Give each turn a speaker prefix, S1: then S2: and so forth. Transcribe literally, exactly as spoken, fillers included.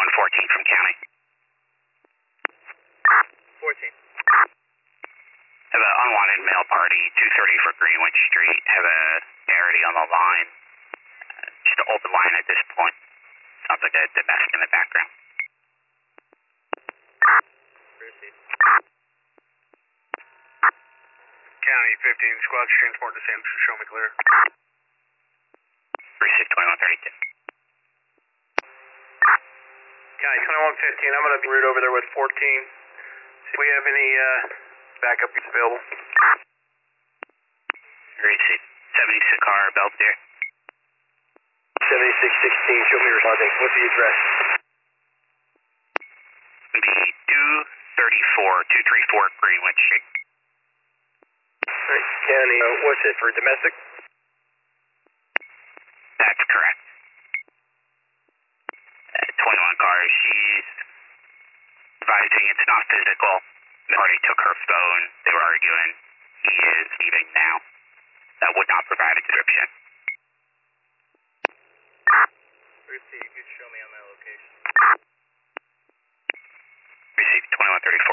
S1: one fourteen from county.
S2: fourteen.
S1: Have an unwanted male party, two thirty for Greenwich Street. Have a parody on the line. Uh, just an open line at this point. Sounds like a domestic in the background.
S2: Proceed.
S3: County fifteen, squad transport to San Francisco, show me clear.
S1: Receive twenty-one thirty-two.
S3: County twenty-one fifteen, I'm going to be route over there with fourteen. See if we have any uh, backup available.
S1: Receive seventy-six car Belvedere.
S3: seventy-six sixteen, show me responding. What's the address?
S1: It'll be two thirty-four, two thirty-four Greenwich Street.
S3: Right, County, uh, what's it for domestic?
S1: That's correct. Uh, twenty-one cars. She's advising it's not physical. The party took her phone. They were arguing. He is leaving now. That would not provide a description.
S2: Proceed, you can show me on my location.
S1: Receive twenty-one thirty-four.